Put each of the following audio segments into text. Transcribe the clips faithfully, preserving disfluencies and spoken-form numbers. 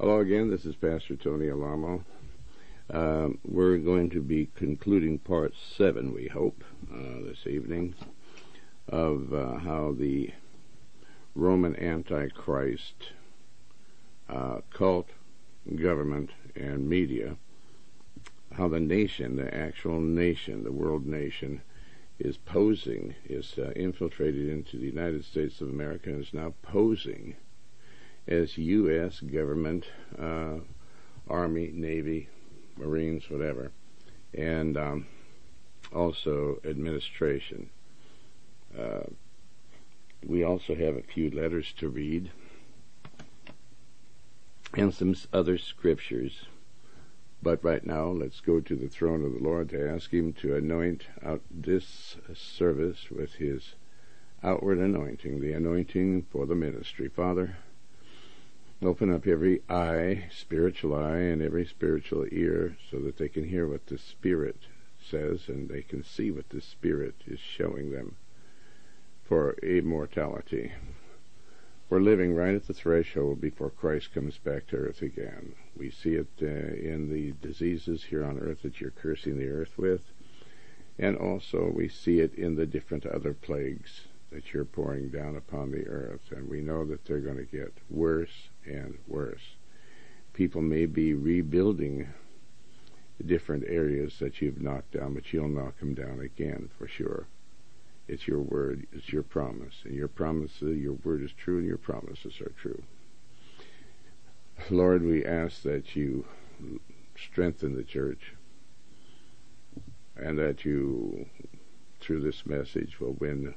Hello again, this is Pastor Tony Alamo. Um, we're going to be concluding part seven, we hope, uh, this evening, of uh, how the Roman Antichrist uh, cult, government, and media, how the nation, the actual nation, the world nation, is posing, is uh, infiltrated into the United States of America and is now posing as U S government, uh, Army, Navy, Marines, whatever, and um, also administration. Uh, we also have a few letters to read and some other scriptures. But right now, let's go to the throne of the Lord to ask Him to anoint out this service with His outward anointing, the anointing for the ministry. Father, open up every eye, spiritual eye, and every spiritual ear so that they can hear what the Spirit says and they can see what the Spirit is showing them for immortality. We're living right at the threshold before Christ comes back to earth again. We see it uh, in the diseases here on earth that you're cursing the earth with, and also we see it in the different other plagues that you're pouring down upon the earth, and we know that they're going to get worse and worse. People may be rebuilding different areas that you've knocked down, but you'll knock them down again for sure. It's your word, it's your promise, and your promise, your word is true, and your promises are true. Lord, we ask that you strengthen the church, and that you, through this message, will win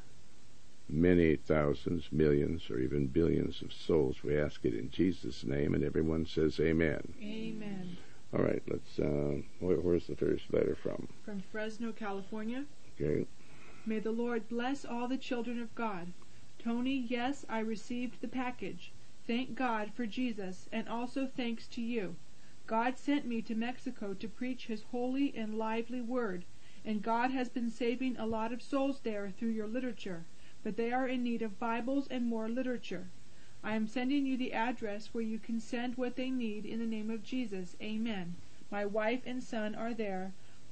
many thousands, millions, or even billions of souls. We ask it in Jesus' name, and everyone says amen. Amen. All right, let's, uh, where, where's the first letter from? From Fresno, California. Okay. May the Lord bless all the children of God. Tony, yes, I received the package. Thank God for Jesus, and also thanks to you. God sent me to Mexico to preach His holy and lively word, and God has been saving a lot of souls there through your literature, but they are in need of Bibles and more literature. I am sending you the address where you can send what they need in the name of Jesus. Amen. My wife and son are there.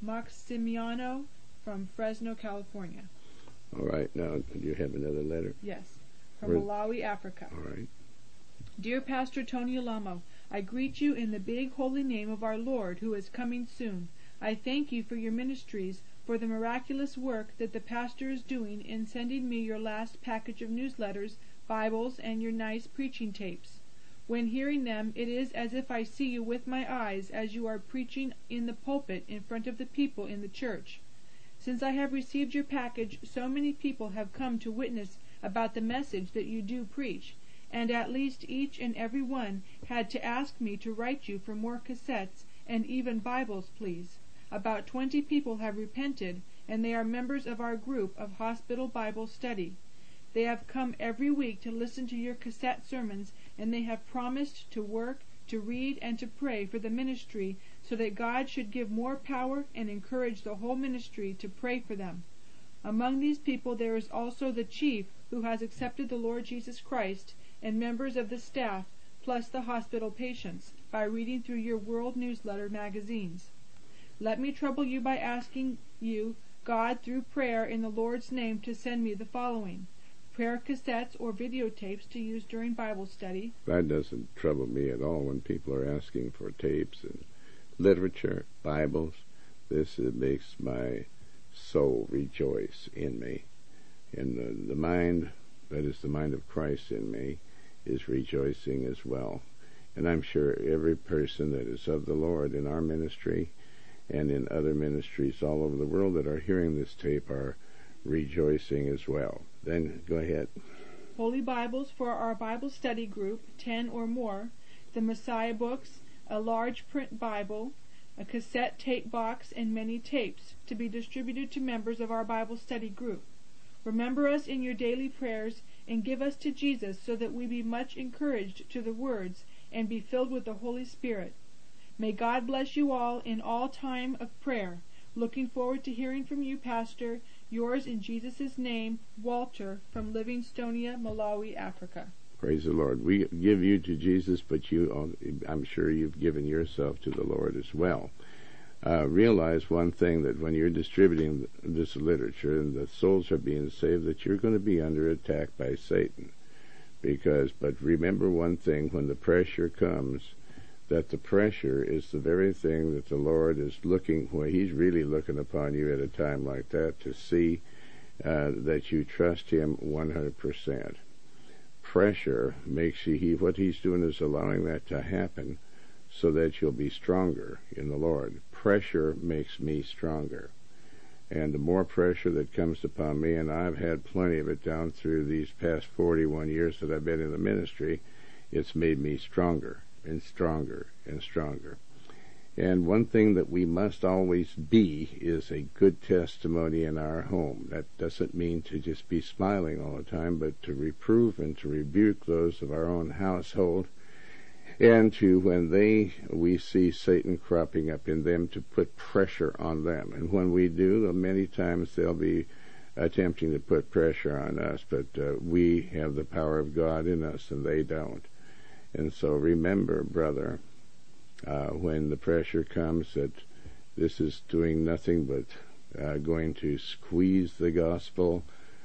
Maximiano from Fresno, California. All right, now, do you have another letter? Yes, from Where- Malawi, Africa. All right. Dear Pastor Tony Alamo, I greet you in the big holy name of our Lord, who is coming soon. I thank you for your ministries, for the miraculous work that the pastor is doing in sending me your last package of newsletters, Bibles, and your nice preaching tapes. When hearing them, it is as if I see you with my eyes as you are preaching in the pulpit in front of the people in the church. Since I have received your package, so many people have come to witness about the message that you do preach, and at least each and every one had to ask me to write you for more cassettes and even Bibles, please. About twenty people have repented, and they are members of our group of Hospital Bible Study. They have come every week to listen to your cassette sermons, and they have promised to work, to read, and to pray for the ministry so that God should give more power and encourage the whole ministry to pray for them. Among these people there is also the chief who has accepted the Lord Jesus Christ, and members of the staff, plus the hospital patients, by reading through your World Newsletter magazines. Let me trouble you by asking you, God, through prayer in the Lord's name, to send me the following: prayer cassettes or videotapes to use during Bible study. That doesn't trouble me at all when people are asking for tapes and literature, Bibles. This uh, makes my soul rejoice in me. And the, the mind, that is the mind of Christ in me, is rejoicing as well. And I'm sure every person that is of the Lord in our ministry and in other ministries all over the world that are hearing this tape are rejoicing as well. Then go ahead. Holy Bibles for our Bible study group, ten or more, the Messiah books, a large print Bible, a cassette tape box, and many tapes to be distributed to members of our Bible study group. Remember us in your daily prayers and give us to Jesus so that we be much encouraged to the words and be filled with the Holy Spirit. May God bless you all in all time of prayer. Looking forward to hearing from you, Pastor. Yours in Jesus' name, Walter, from Livingstonia, Malawi, Africa. Praise the Lord. We give you to Jesus, but you, I'm sure you've given yourself to the Lord as well. Uh, realize one thing, that when you're distributing this literature and the souls are being saved, that you're going to be under attack by Satan. Because, but remember one thing, when the pressure comes, that the pressure is the very thing that the Lord is looking, where He's really looking upon you at a time like that to see uh, that you trust Him one hundred percent. Pressure makes you, he, what He's doing is allowing that to happen so that you'll be stronger in the Lord. Pressure makes me stronger. And the more pressure that comes upon me, and I've had plenty of it down through these past forty-one years that I've been in the ministry, it's made me stronger and stronger and stronger. And one thing that we must always be is a good testimony in our home. That doesn't mean to just be smiling all the time, but to reprove and to rebuke those of our own household, and to, when they, we see Satan cropping up in them, to put pressure on them. And when we do, many times they'll be attempting to put pressure on us, but uh, we have the power of God in us and they don't. And so remember, brother, uh, when the pressure comes, that this is doing nothing but uh, going to squeeze the gospel.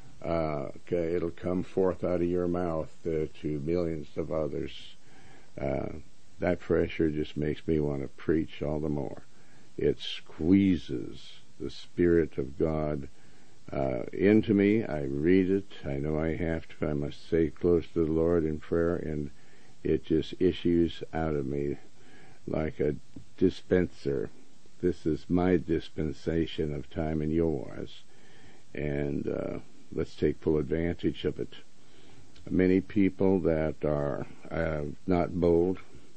Uh, okay, it'll come forth out of your mouth uh, to millions of others. Uh, that pressure just makes me want to preach all the more. It squeezes the Spirit of God uh, into me. I read it. I know I have to. I must stay close to the Lord in prayer, and it just issues out of me like a dispenser. This is my dispensation of time and yours, and uh, let's take full advantage of it. Many people that are uh, not bold,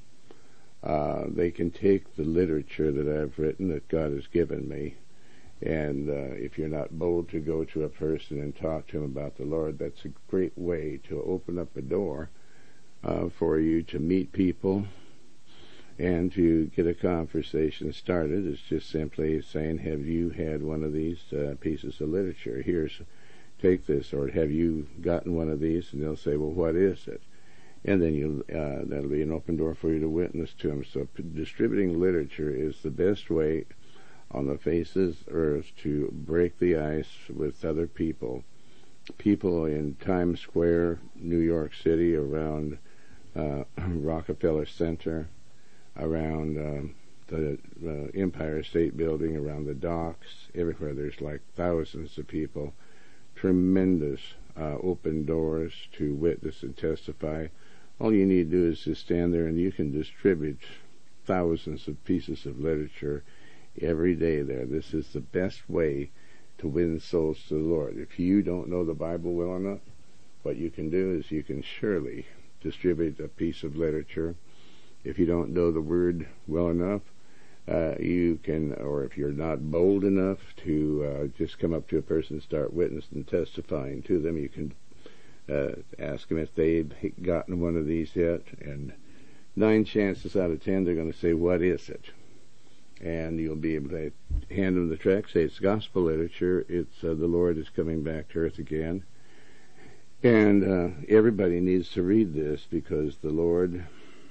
uh, they can take the literature that I've written, that God has given me, and uh, if you're not bold to go to a person and talk to him about the Lord, that's a great way to open up a door uh, for you to meet people and to get a conversation started. It's just simply saying, have you had one of these uh, pieces of literature? Here's Take this, or have you gotten one of these? And they'll say, well, what is it? And then you'll, uh, that'll be an open door for you to witness to them. So p- distributing literature is the best way on the face of earth to break the ice with other people. People in Times Square, New York City, around uh, Rockefeller Center, around um, the uh, Empire State Building, around the docks, everywhere. There's like thousands of people. Tremendous uh, open doors to witness and testify. All you need to do is just stand there, and you can distribute thousands of pieces of literature every day there. This is the best way to win souls to the Lord. If you don't know the Bible well enough, what you can do is you can surely distribute a piece of literature. If you don't know the Word well enough, Uh, you can, or if you're not bold enough to uh, just come up to a person and start witnessing and testifying to them, you can uh, ask them if they've gotten one of these yet, and nine chances out of ten they're going to say, what is it? And you'll be able to hand them the tract, say it's gospel literature, it's uh, the Lord is coming back to earth again. And uh, everybody needs to read this, because the Lord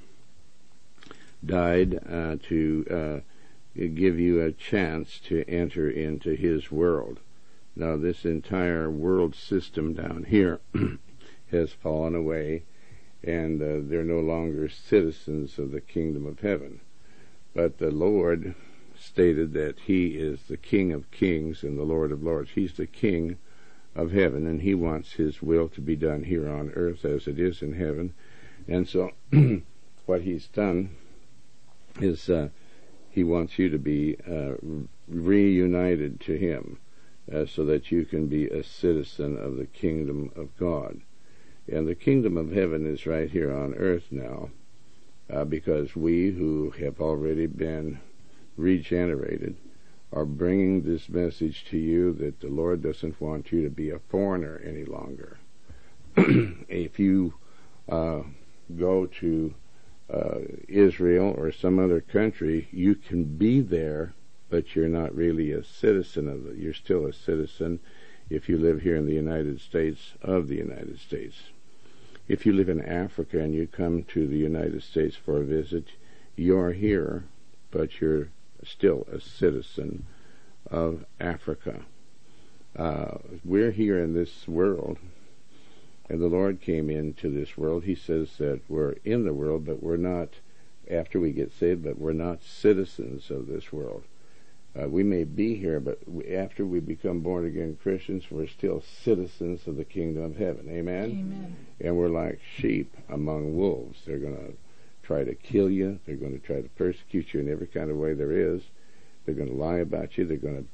died uh, to uh, give you a chance to enter into His world. Now, this entire world system down here has fallen away, and uh, they're no longer citizens of the kingdom of heaven. But the Lord stated that He is the King of kings and the Lord of lords. He's the King of heaven, and He wants His will to be done here on earth as it is in heaven. And so what He's done is uh, He wants you to be uh, reunited to Him uh, so that you can be a citizen of the kingdom of God. And the kingdom of heaven is right here on earth now, uh, because we who have already been regenerated are bringing this message to you that the Lord doesn't want you to be a foreigner any longer. If you uh, go to Uh, Israel or some other country, you can be there, but you're not really a citizen of it. You're still a citizen if you live here in the United States of the United States. If you live in Africa and you come to the United States for a visit, you're here, but you're still a citizen of Africa. Uh, we're here in this world, and the Lord came into this world. He says that we're in the world, but we're not, after we get saved, but we're not citizens of this world. Uh, we may be here, but we, after we become born-again Christians, we're still citizens of the kingdom of heaven. Amen? Amen. And we're like sheep among wolves. They're going to try to kill you. They're going to try to persecute you in every kind of way there is. They're going to lie about you. They're going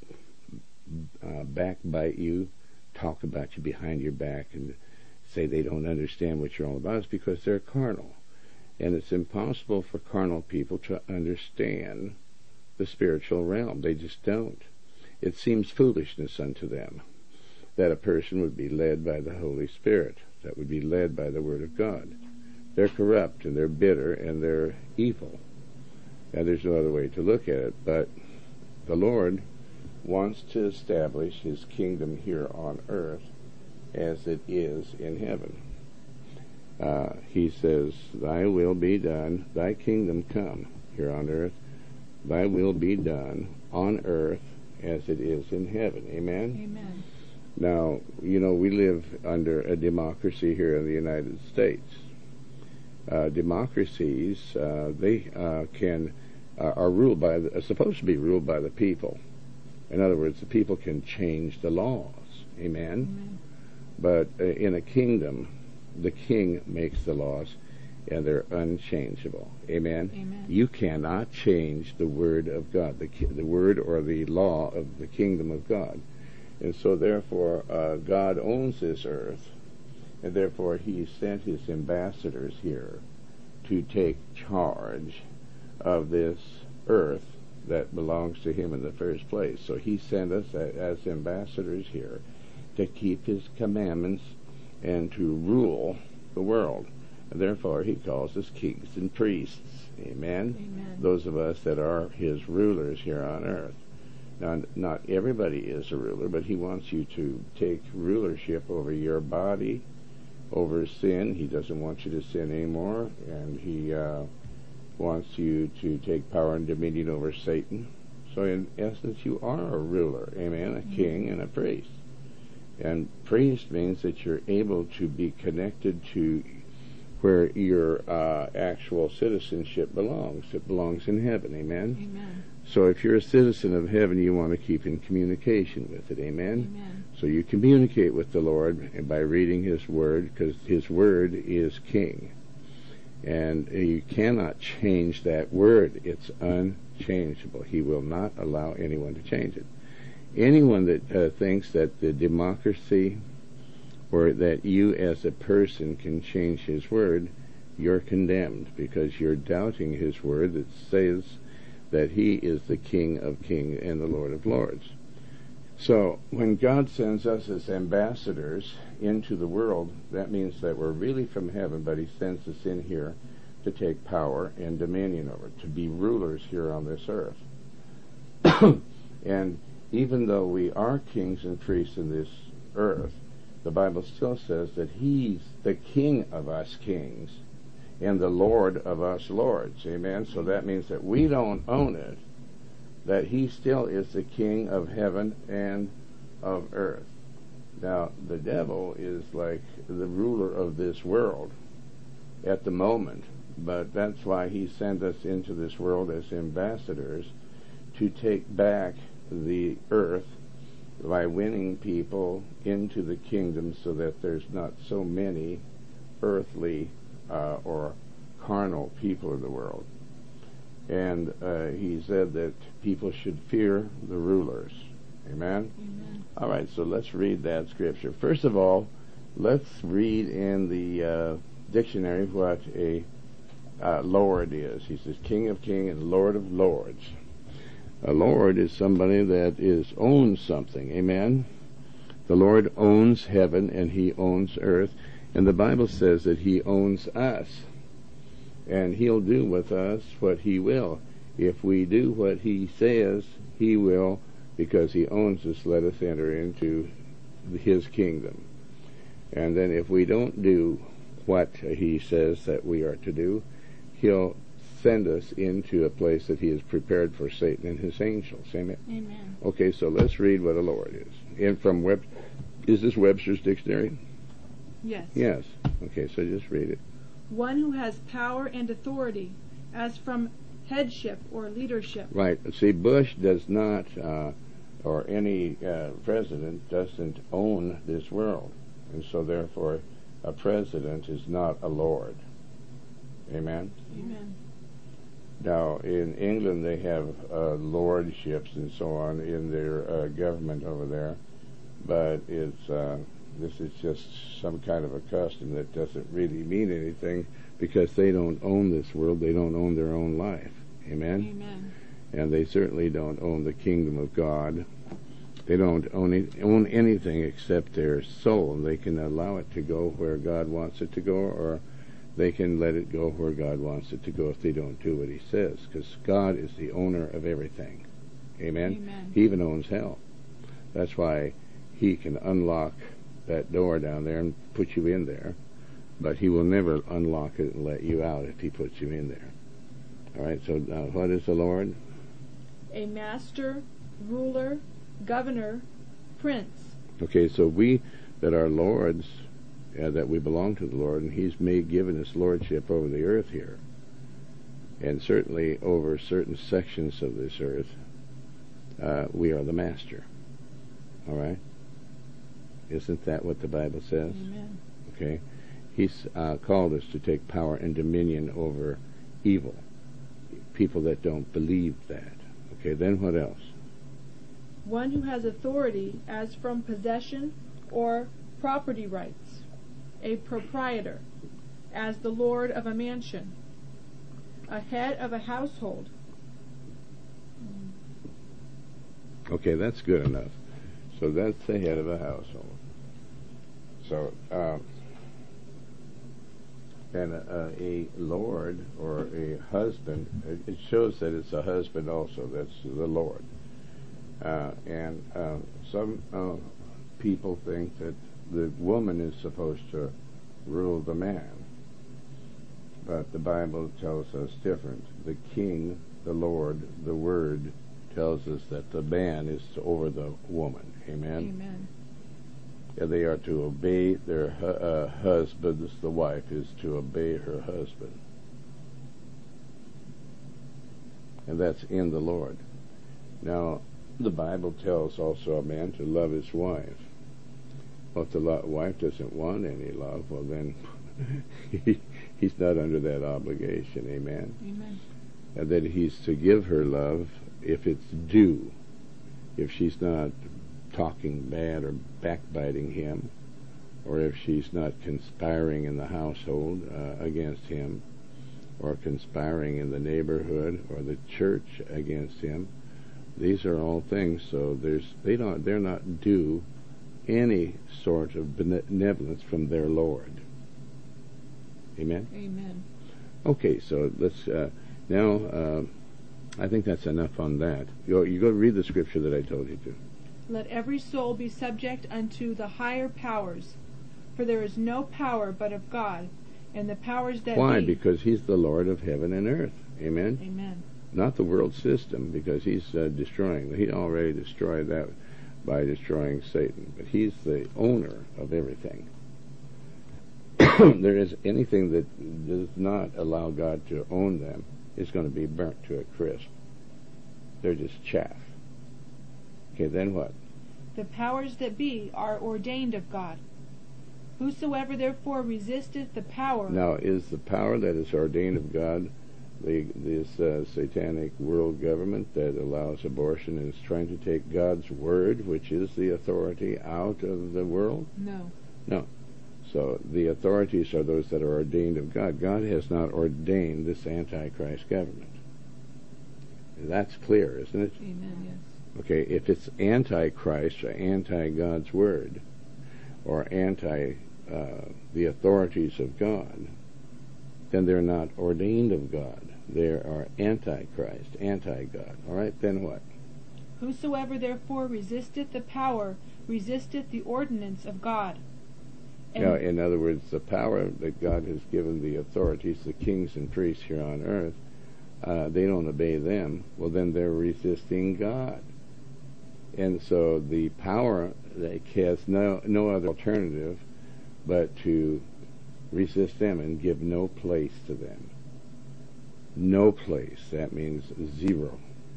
to uh, backbite you, talk about you behind your back, and say they don't understand what you're all about. It's because they're carnal. And it's impossible for carnal people to understand the spiritual realm. They just don't. It seems foolishness unto them that a person would be led by the Holy Spirit, that would be led by the Word of God. They're corrupt, and they're bitter, and they're evil. And there's no other way to look at it. But the Lord wants to establish His kingdom here on earth as it is in heaven. Uh, he says, Thy will be done, Thy kingdom come here on earth, Thy will be done on earth as it is in heaven. Amen? Amen. Now, you know, we live under a democracy here in the United States. Uh, democracies, uh, they uh, can uh, are ruled by, the, are supposed to be ruled by the people. In other words, the people can change the laws. Amen? Amen. But uh, in a kingdom, the king makes the laws, and they're unchangeable. Amen? Amen. You cannot change the word of God, the the word or the law of the kingdom of God. And so therefore, uh, God owns this earth, and therefore He sent His ambassadors here to take charge of this earth that belongs to Him in the first place. So He sent us as ambassadors here to keep His commandments and to rule the world. And therefore He calls us kings and priests. Amen? Amen. Those of us that are His rulers here on earth. Now, not everybody is a ruler, but He wants you to take rulership over your body, over sin. He doesn't want you to sin anymore, and He uh, wants you to take power and dominion over Satan. So in essence, you are a ruler, amen, a king and a priest. And priest means that you're able to be connected to where your uh, actual citizenship belongs. It belongs in heaven, amen? Amen. So if you're a citizen of heaven, you want to keep in communication with it, amen? Amen. So you communicate with the Lord by reading His Word, because His Word is King. And you cannot change that Word. It's unchangeable. He will not allow anyone to change it. Anyone that uh, thinks that the democracy or that you as a person can change His Word, you're condemned, because you're doubting His Word that says that He is the King of kings and the Lord of lords. So when God sends us as ambassadors into the world, that means that we're really from heaven, but He sends us in here to take power and dominion over it, to be rulers here on this earth. And even though we are kings and priests in this earth, the Bible still says that He's the King of us kings and the Lord of us lords. Amen? So that means that we don't own it, that He still is the King of heaven and of earth. Now, the devil is like the ruler of this world at the moment, but that's why He sent us into this world as ambassadors to take back the earth by winning people into the kingdom so that there's not so many earthly uh, or carnal people in the world. And uh, He said that people should fear the rulers. Amen? Amen. All right, so let's read that scripture. First of all, let's read in the uh, dictionary what a uh, Lord is. He says King of kings and Lord of lords. A Lord is somebody that is owns something. Amen? The Lord owns heaven and He owns earth. And the Bible says that He owns us. And He'll do with us what He will. If we do what He says, He will, because He owns us, let us enter into His kingdom. And then if we don't do what he says that we are to do, he'll send us into a place that he has prepared for Satan and his angels. Amen? Amen. Okay, so let's read what a Lord is. And from Web, is this Webster's Dictionary? Yes. Yes. Okay, so just read it. One who has power and authority, as from headship or leadership. Right. See, Bush does not, uh, or any uh, president doesn't own this world. And so therefore, a president is not a lord. Amen? Amen. Now, in England, they have uh, lordships and so on in their uh, government over there, but it's uh, this is just some kind of a custom that doesn't really mean anything because they don't own this world. They don't own their own life. Amen? Amen. And they certainly don't own the kingdom of God. They don't own it, own anything except their soul, and they can allow it to go where God wants it to go, or they can let it go where God wants it to go if they don't do what he says, because God is the owner of everything. Amen? Amen. He even owns hell. That's why he can unlock that door down there and put you in there, but he will never unlock it and let you out if he puts you in there. All right, so now what is the Lord? A master, ruler, governor, prince. Okay, so we that are lords, uh, that we belong to the Lord, and he's made given us lordship over the earth here, and certainly over certain sections of this earth, uh, we are the master. All right? Isn't that what the Bible says? Amen. Okay? He's uh, called us to take power and dominion over evil. People that don't believe that. Okay, then what else? One who has authority as from possession or property rights. A proprietor, as the lord of a mansion. A head of a household. Okay, that's good enough. So that's the head of a household. So, um, and a, a lord or a husband, it shows that it's a husband also. That's the Lord. Uh, and uh, some uh, people think that the woman is supposed to rule the man. But the Bible tells us different. The king, the Lord, the Word tells us that the man is over the woman. Amen? Amen. And they are to obey their hu- uh, husbands. The wife is to obey her husband. And that's in the Lord. Now, the Bible tells also a man to love his wife. Well, if the lo- wife doesn't want any love, well then he, he's not under that obligation. Amen? Amen. And that he's to give her love if it's due. If she's not talking bad or backbiting him, or if she's not conspiring in the household uh, against him, or conspiring in the neighborhood or the church against him. These are all things. So there's they don't they're not due any sort of benevolence from their Lord. Amen. Amen. Okay, so let's uh, now. Uh, I think that's enough on that. You you go read the scripture that I told you to. Let every soul be subject unto the higher powers, for there is no power but of God, and the powers that Why? be. Because he's the Lord of heaven and earth. Amen. Amen. Not the world system, because he's uh, destroying. He already destroyed that by destroying Satan. But he's the owner of everything. There is anything that does not allow God to own them is going to be burnt to a crisp. They're just chaff. Okay, then what? The powers that be are ordained of God. Whosoever therefore resisteth the power. Now, is the power that is ordained of God the this uh, satanic world government that allows abortion and is trying to take God's word, which is the authority, out of the world? No. No. So the authorities are those that are ordained of God. God has not ordained this Antichrist government. That's clear, isn't it? Amen, yes. Okay, if it's anti-Christ or anti-God's word, or anti uh, the authorities of God, then they're not ordained of God. They are anti-Christ, anti-God. All right, then what? Whosoever therefore resisteth the power resisteth the ordinance of God, And Now, in other words, the power that God has given the authorities, the kings and priests here on earth, uh, they don't obey them. Well, then they're resisting God. And so the power that has no no other alternative but to resist them and give no place to them. No place. That means zero.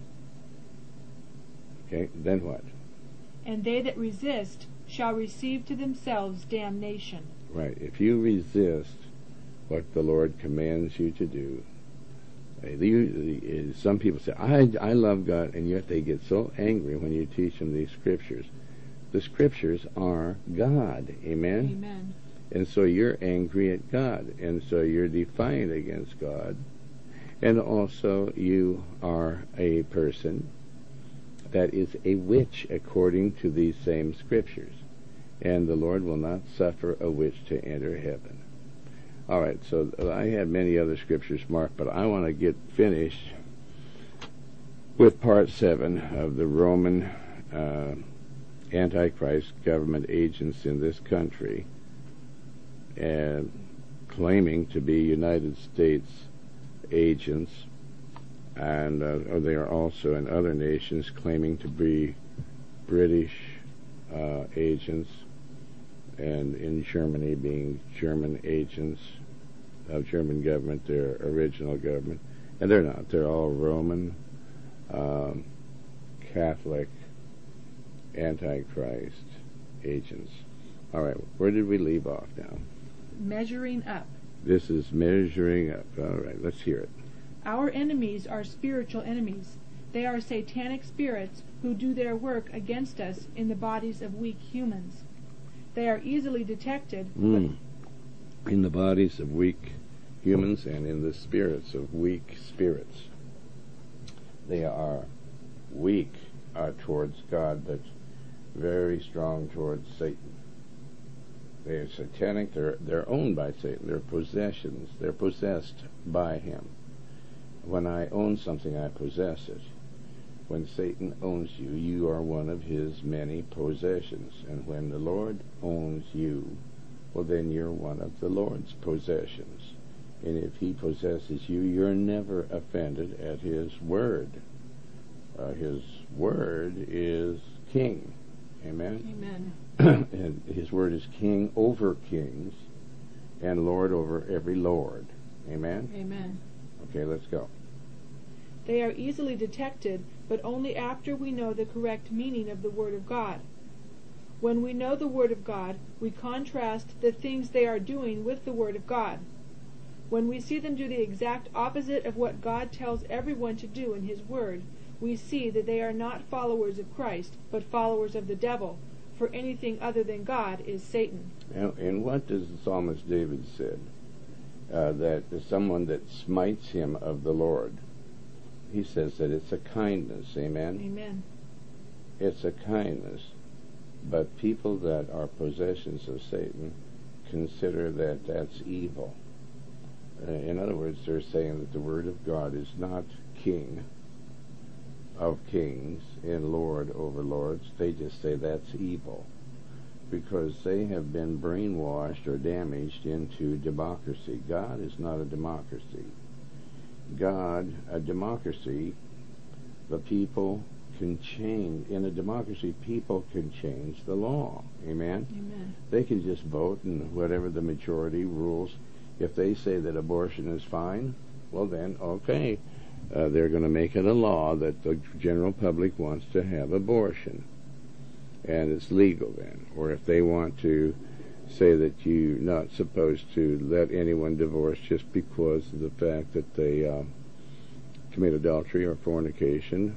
Okay, then what? and they that resist shall receive to themselves damnation. Right. If you resist what the Lord commands you to do, uh, you, uh, some people say, I, I love God, and yet they get so angry when you teach them these scriptures. The scriptures are God. Amen? Amen. And so you're angry at God, and so you're defiant against God, and also you are a person that is a witch according to these same scriptures, and the Lord will not suffer a witch to enter heaven. All right, so I had many other scriptures marked, but I want to get finished with part seven of the Roman uh, Antichrist government agents in this country, and claiming to be United States agents, and uh, they are also in other nations claiming to be British uh, agents, and in Germany being German agents of German government, their original government. And they're not. They're all Roman, um, Catholic, Antichrist agents. All right, where did we leave off now? Measuring up. This is measuring up. All right, let's hear it. Our enemies are spiritual enemies. They are satanic spirits who do their work against us in the bodies of weak humans. They are easily detected. Mm. In the bodies of weak humans and in the spirits of weak spirits. They are weak uh, towards God, but very strong towards Satan. They are satanic. They're, they're owned by Satan. They're possessions. They're possessed by him. When I own something, I possess it. When Satan owns you, you are one of his many possessions. And when the Lord owns you, well, then you're one of the Lord's possessions. And if he possesses you, you're never offended at his word. Uh, his word is king. Amen? Amen. And his word is king over kings and Lord over every lord. Amen? Amen. Okay, let's go. They are easily detected, but only after we know the correct meaning of the Word of God. When we know the Word of God, we contrast the things they are doing with the Word of God. When we see them do the exact opposite of what God tells everyone to do in His Word, we see that they are not followers of Christ, but followers of the devil, for anything other than God is Satan. And, and what does the psalmist David said? Uh, that someone that smites him of the Lord, he says that it's a kindness. Amen? Amen. It's a kindness. But people that are possessions of Satan consider that that's evil. Uh, in other words, they're saying that the Word of God is not king of kings and Lord over lords. They just say that's evil, because they have been brainwashed or damaged into democracy. God is not a democracy. God, a democracy, the people can change. In a democracy, people can change the law. Amen? Amen. They can just vote, and whatever the majority rules, if they say that abortion is fine, well then, okay, uh, they're going to make it a law that the general public wants to have abortion. And it's legal then. Or if they want to say that you're not supposed to let anyone divorce just because of the fact that they uh, commit adultery or fornication,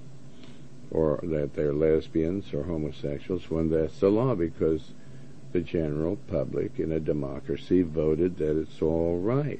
or that they're lesbians or homosexuals, when that's the law, because the general public in a democracy voted that it's all right.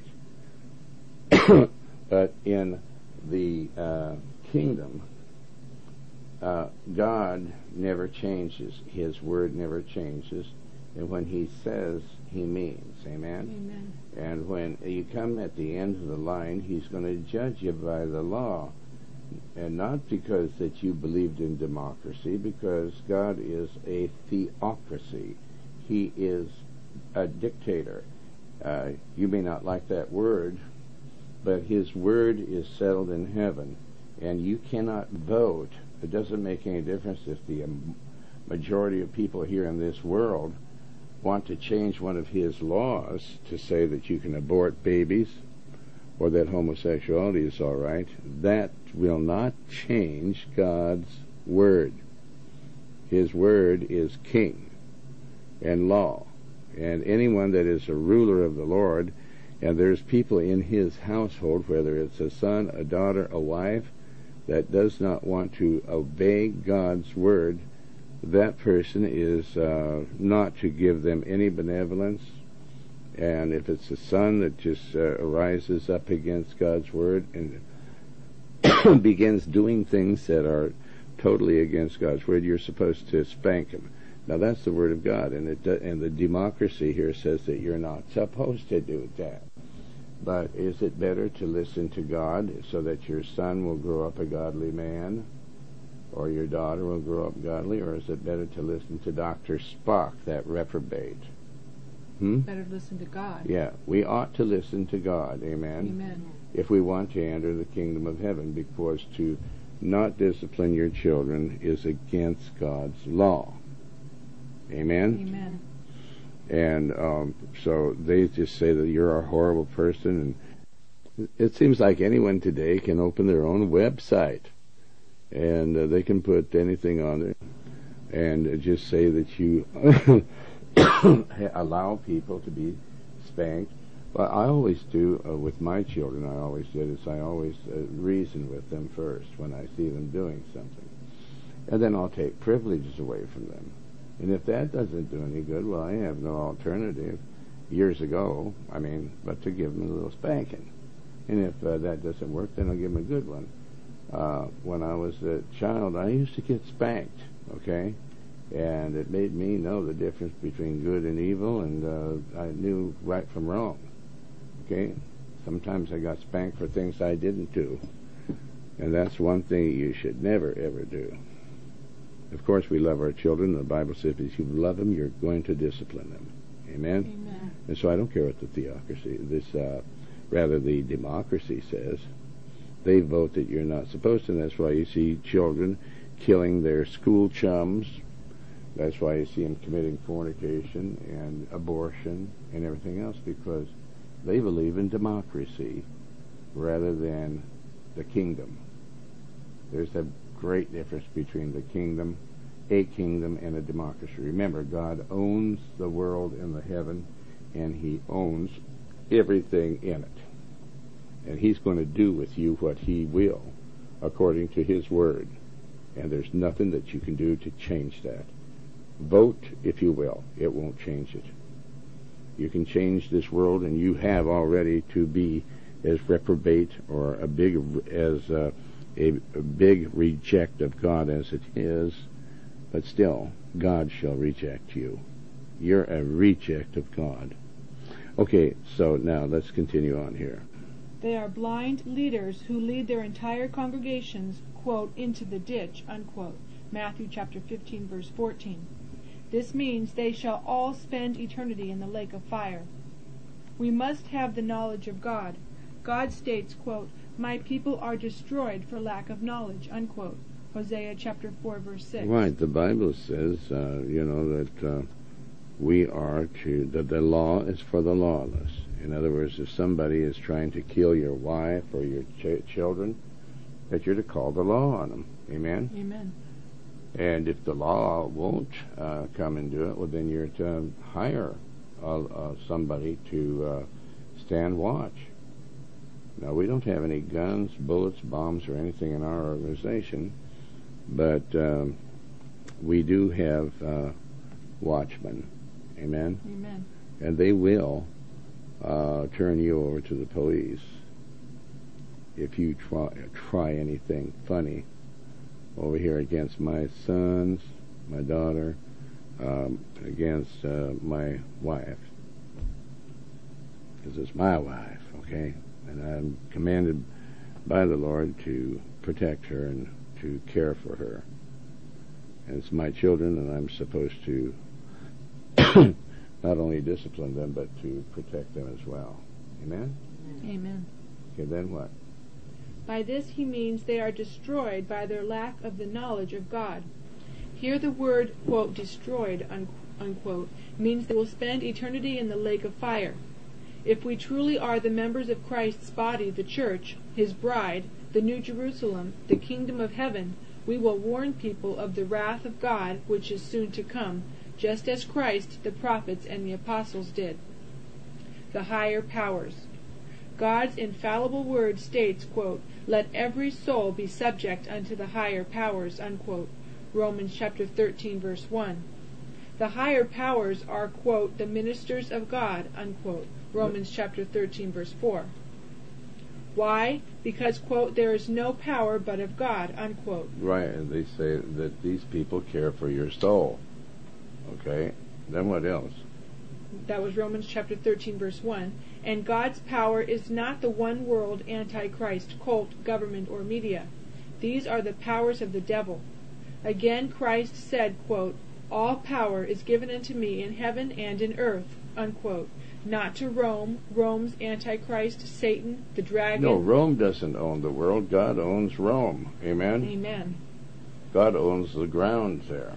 But in the uh, kingdom, Uh, God never changes. His word never changes. And when he says, he means. Amen? Amen. And when you come at the end of the line, he's going to judge you by the law. And not because that you believed in democracy, because God is a theocracy. He is a dictator. Uh, you may not like that word, but his word is settled in heaven, and you cannot vote. It doesn't make any difference if the um, majority of people here in this world want to change one of his laws to say that you can abort babies or that homosexuality is all right. That will not change God's word. His word is king and law. And anyone that is a ruler of the Lord, and there's people in his household, whether it's a son, a daughter, a wife, that does not want to obey God's word, that person is uh, not to give them any benevolence. And if it's a son that just uh, rises up against God's word and begins doing things that are totally against God's word, you're supposed to spank him. Now that's the word of God, and it do, and the democracy here says that you're not supposed to do that. But is it better to listen to God so that your son will grow up a godly man, or your daughter will grow up godly, or is it better to listen to Doctor Spock, that reprobate? Hmm? Better to listen to God. Yeah, we ought to listen to God, amen? Amen. If we want to enter the kingdom of heaven, because to not discipline your children is against God's law. Amen? Amen. And um, so they just say that you're a horrible person, and it seems like anyone today can open their own website, and uh, they can put anything on there, and just say that you allow people to be spanked. Well, I always do uh, with my children. I always did is I always uh, reason with them first when I see them doing something, and then I'll take privileges away from them. And if that doesn't do any good, well, I have no alternative. Years ago, I mean, but to give them a little spanking. And if uh, that doesn't work, then I'll give them a good one. Uh, when I was a child, I used to get spanked, okay? And it made me know the difference between good and evil, and uh, I knew right from wrong, okay? Sometimes I got spanked for things I didn't do. And that's one thing you should never, ever do. Of course, we love our children. The Bible says if you love them, you're going to discipline them. Amen? Amen. And so I don't care what the theocracy, this, uh, rather the democracy says. They vote that you're not supposed to, and that's why you see children killing their school chums. That's why you see them committing fornication and abortion and everything else, because they believe in democracy rather than the kingdom. There's a great difference between the kingdom, a kingdom, and a democracy. Remember, God owns the world and the heaven, and he owns everything in it. And he's going to do with you what he will, according to his word. And there's nothing that you can do to change that. Vote, if you will. It won't change it. You can change this world, and you have already, to be as reprobate or a big as uh, a, a big reject of God as it is, but still, God shall reject you. You're a reject of God. Okay, so now let's continue on here. They are blind leaders who lead their entire congregations, quote, into the ditch, unquote. Matthew chapter fifteen, verse fourteen. This means they shall all spend eternity in the lake of fire. We must have the knowledge of God. God states, quote, my people are destroyed for lack of knowledge, unquote. Hosea chapter four, verse six. Right, the Bible says, uh, you know, that uh, we are to, that the law is for the lawless. In other words, if somebody is trying to kill your wife or your ch- children, that you're to call the law on them. Amen? Amen. And if the law won't uh, come and do it, well, then you're to hire uh, uh, somebody to uh, stand watch. Now, we don't have any guns, bullets, bombs, or anything in our organization, but um, we do have uh, watchmen. Amen? Amen. And they will uh, turn you over to the police if you try, try anything funny over here against my sons, my daughter, um, against uh, my wife. Because it's my wife, okay? And I'm commanded by the Lord to protect her and to care for her. And it's my children, and I'm supposed to not only discipline them, but to protect them as well. Amen? Amen. Okay, then what? By this he means they are destroyed by their lack of the knowledge of God. Here the word, quote, destroyed, unquote, means they will spend eternity in the lake of fire. If we truly are the members of Christ's body, the church, his bride, the New Jerusalem, the kingdom of heaven, we will warn people of the wrath of God which is soon to come, just as Christ, the prophets, and the apostles did. The higher powers. God's infallible word states, quote, let every soul be subject unto the higher powers, unquote. Romans chapter thirteen, verse one. The higher powers are, quote, the ministers of God, unquote. Romans chapter thirteen, verse four. Why? Because, quote, there is no power but of God, unquote. Right, and they say that these people care for your soul. Okay, then what else? That was Romans chapter thirteen, verse one. And God's power is not the one world antichrist, cult, government, or media. These are the powers of the devil. Again, Christ said, quote, all power is given unto me in heaven and in earth, unquote. Not to Rome, Rome's antichrist, Satan, the dragon. No, Rome doesn't own the world. God owns Rome. Amen? Amen. God owns the ground there.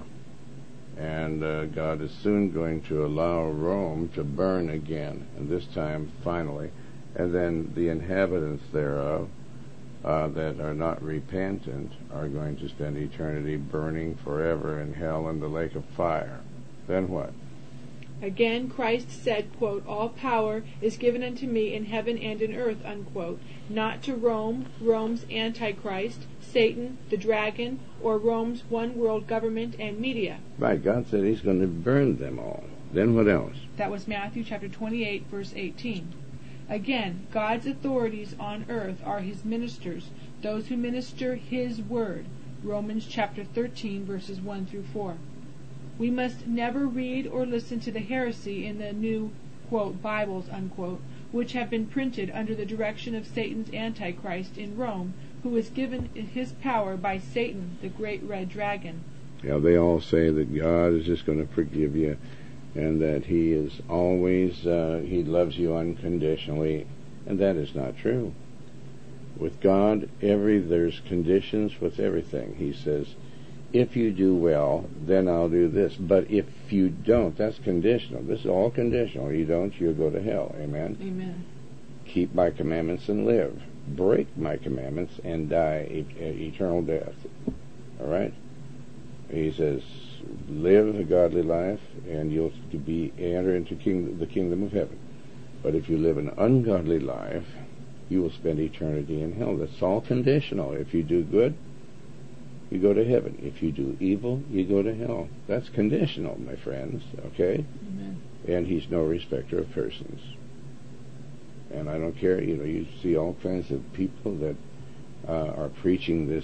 And uh, God is soon going to allow Rome to burn again, and this time finally. And then the inhabitants thereof uh, that are not repentant are going to spend eternity burning forever in hell and the lake of fire. Then what? Again, Christ said, quote, all power is given unto me in heaven and in earth, unquote. Not to Rome, Rome's antichrist, Satan, the dragon, or Rome's one world government and media. Right, God said he's going to burn them all. Then what else? That was Matthew chapter twenty-eight, verse eighteen. Again, God's authorities on earth are his ministers, those who minister his word. Romans chapter thirteen, verses one through four. We must never read or listen to the heresy in the new, quote, Bibles, unquote, which have been printed under the direction of Satan's Antichrist in Rome, who was given his power by Satan, the great red dragon. Yeah, they all say that God is just going to forgive you, and that he is always, uh, he loves you unconditionally, and that is not true. With God, every there's conditions with everything. He says, if you do well, then I'll do this. But if you don't, that's conditional. This is all conditional. You don't, you'll go to hell. Amen? Amen. Keep my commandments and live. Break my commandments and die e- eternal death. All right? He says, live a godly life, and you'll be enter into king, the kingdom of heaven. But if you live an ungodly life, you will spend eternity in hell. That's all conditional. If you do good, you go to heaven. If you do evil, you go to hell. That's conditional, my friends, okay? Amen. And he's no respecter of persons. And I don't care, you know, you see all kinds of people that uh, are preaching this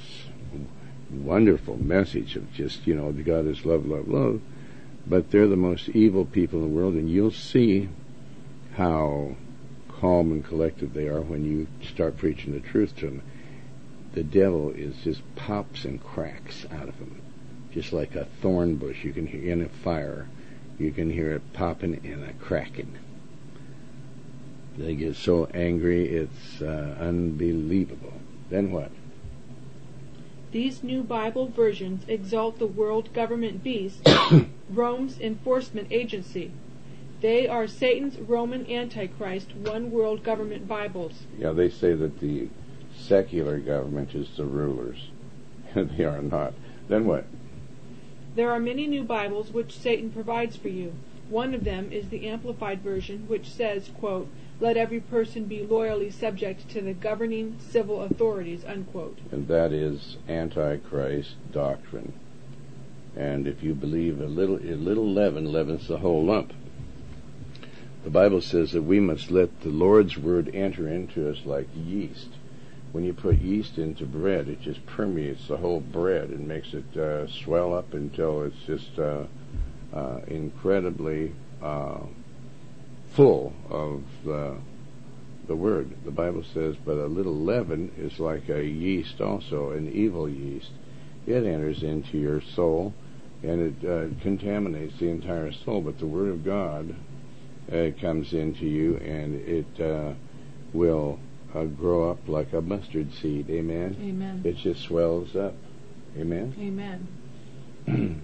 wonderful message of just, you know, God is love, love, love, but they're the most evil people in the world, and you'll see how calm and collected they are when you start preaching the truth to them. The devil is just pops and cracks out of them, just like a thorn bush. You can hear in a fire, you can hear it popping and a cracking. They get so angry, it's uh, unbelievable. Then what? These new Bible versions exalt the world government beast, Rome's enforcement agency. They are Satan's Roman Antichrist one world government Bibles. Yeah, they say that the secular government is the rulers. They are not. Then what? There are many new Bibles which Satan provides for you. One of them is the Amplified Version, which says, quote, let every person be loyally subject to the governing civil authorities, unquote. And that is Antichrist doctrine. And if you believe a little, a little leaven leavens the whole lump. The Bible says that we must let the Lord's word enter into us like yeast. When you put yeast into bread, it just permeates the whole bread and makes it uh, swell up until it's just uh, uh, incredibly uh, full of the, the word. The Bible says, but a little leaven is like a yeast also, an evil yeast. It enters into your soul, and it uh, contaminates the entire soul. But the Word of God uh, comes into you, and it uh, will uh, grow up like a mustard seed. Amen? Amen. It just swells up. Amen? Amen.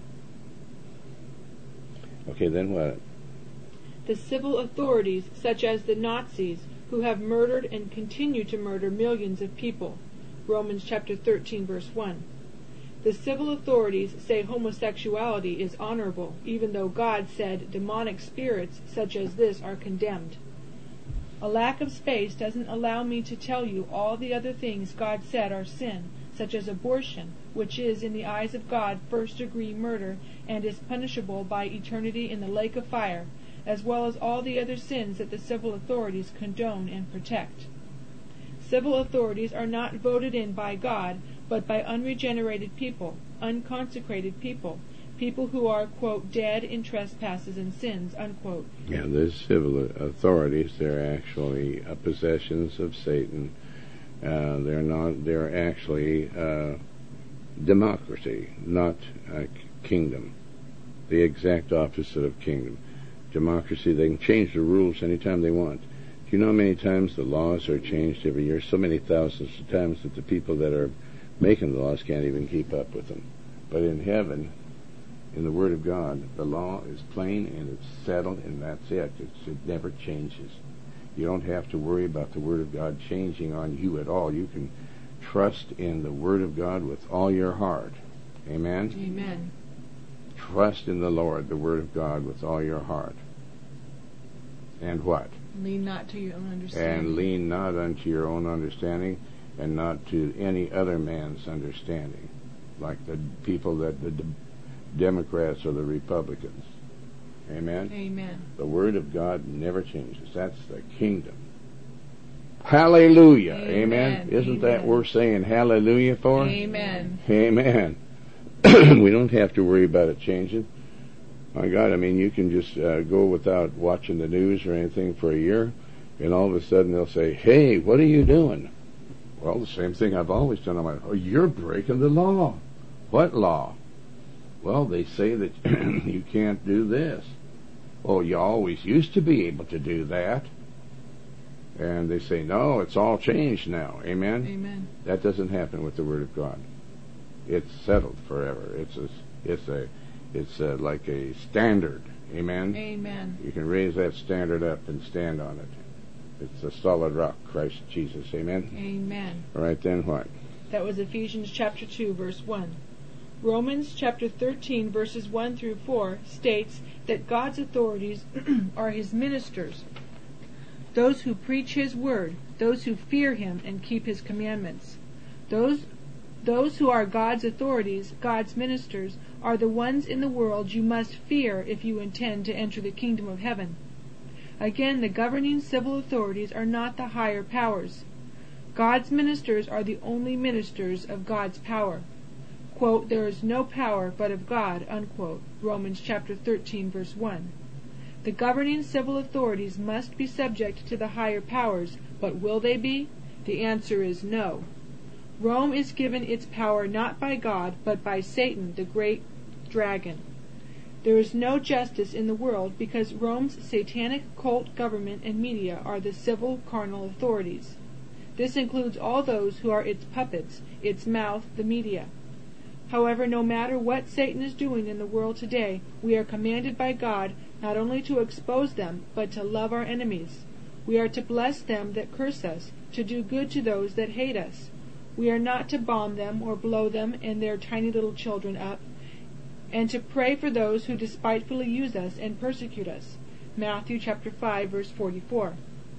Okay, then what? The civil authorities, such as the Nazis, who have murdered and continue to murder millions of people. Romans chapter thirteen, verse one. The civil authorities say homosexuality is honorable, even though God said demonic spirits such as this are condemned. A lack of space doesn't allow me to tell you all the other things God said are sin, such as abortion, which is in the eyes of God first-degree murder and is punishable by eternity in the lake of fire, as well as all the other sins that the civil authorities condone and protect. Civil authorities are not voted in by God, but by unregenerated people, unconsecrated people, people who are, quote, dead in trespasses and sins, unquote. Yeah, the civil authorities, they're actually uh, possessions of Satan. Uh, they're not, they're actually uh, democracy, not a kingdom. The exact opposite of kingdom. Democracy, they can change the rules anytime they want. Do you know how many times the laws are changed every year? So many thousands of times that the people that are making the laws can't even keep up with them. But in heaven, in the Word of God, the law is plain and it's settled, and that's it. It's, it never changes. You don't have to worry about the Word of God changing on you at all. You can trust in the Word of God with all your heart. Amen? Amen. Trust in the Lord, the Word of God, with all your heart. And what? Lean not to your own understanding. And lean not unto your own understanding, and not to any other man's understanding, like the people that the de- Democrats or the Republicans. Amen? Amen. The Word of God never changes. That's the kingdom. Hallelujah. Amen. Amen. Isn't Amen. that worth saying hallelujah for? Amen. Amen. We don't have to worry about it changing. My God, I mean, you can just uh, go without watching the news or anything for a year, and all of a sudden they'll say, hey, what are you doing? Well, the same thing I've always done. I'm like, oh, you're breaking the law. What law? Well, they say that you can't do this. Oh, you always used to be able to do that. And they say, no, it's all changed now. Amen? Amen. That doesn't happen with the Word of God. It's settled forever. It's a, it's a, it's a, like a standard. Amen? Amen. You can raise that standard up and stand on it. It's a solid rock, Christ Jesus. Amen? Amen. All right, then what? That was Ephesians chapter two, verse one. Romans chapter thirteen, verses one through four states that God's authorities are His ministers, those who preach His word, those who fear Him and keep His commandments. Those Those who are God's authorities, God's ministers, are the ones in the world you must fear if you intend to enter the kingdom of heaven. Again, the governing civil authorities are not the higher powers. God's ministers are the only ministers of God's power. Quote, there is no power but of God, unquote. Romans chapter thirteen, verse one. The governing civil authorities must be subject to the higher powers, but will they be? The answer is no. Rome is given its power not by God, but by Satan, the great dragon. There is no justice in the world because Rome's satanic cult government and media are the civil carnal authorities. This includes all those who are its puppets, its mouth, the media. However, no matter what Satan is doing in the world today, we are commanded by God not only to expose them, but to love our enemies. We are to bless them that curse us, to do good to those that hate us. We are not to bomb them or blow them and their tiny little children up, and to pray for those who despitefully use us and persecute us. Matthew chapter five, verse forty-four.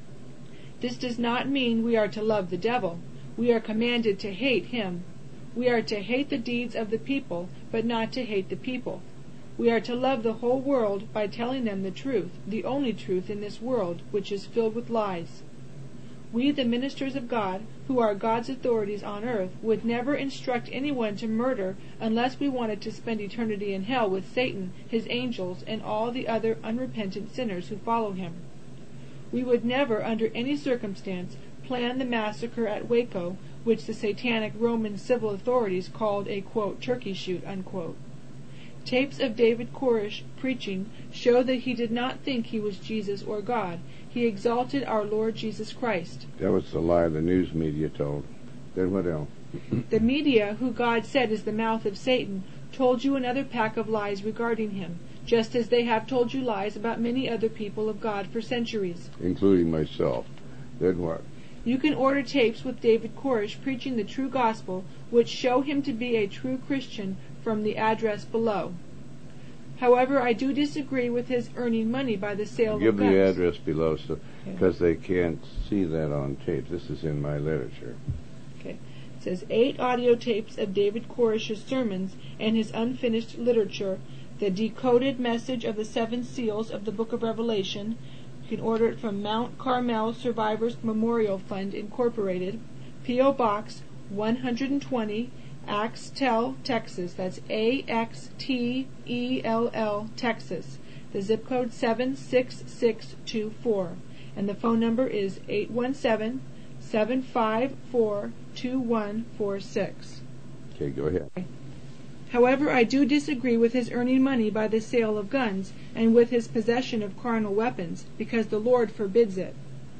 This does not mean we are to love the devil. We are commanded to hate him. We are to hate the deeds of the people, but not to hate the people. We are to love the whole world by telling them the truth, the only truth in this world, which is filled with lies. We, the ministers of God, who are God's authorities on earth, would never instruct anyone to murder unless we wanted to spend eternity in hell with Satan, his angels, and all the other unrepentant sinners who follow him. We would never, under any circumstance, plan the massacre at Waco, which the satanic Roman civil authorities called a, quote, turkey shoot, unquote. Tapes of David Koresh preaching show that he did not think he was Jesus or God. He exalted our Lord Jesus Christ. That was the lie the news media told. Then what else? The media, who God said is the mouth of Satan, told you another pack of lies regarding him, just as they have told you lies about many other people of God for centuries. Including myself. Then what? You can order tapes with David Koresh preaching the true gospel, which show him to be a true Christian, from the address below. However, I do disagree with his earning money by the sale Give of guns. the address below, so because they can't see that on tape. This is in my literature. Okay. It says eight audio tapes of David Koresh's sermons and his unfinished literature, the decoded message of the seven seals of the Book of Revelation. You can order it from Mount Carmel Survivors Memorial Fund, Incorporated, P O. Box one twenty, Axtell, Texas. That's A X T E L L, Texas. The zip code seven six six two four. And the phone number is eight one seven, seven five four, two one four six. Okay, go ahead. However, I do disagree with his earning money by the sale of guns and with his possession of carnal weapons, because the Lord forbids it.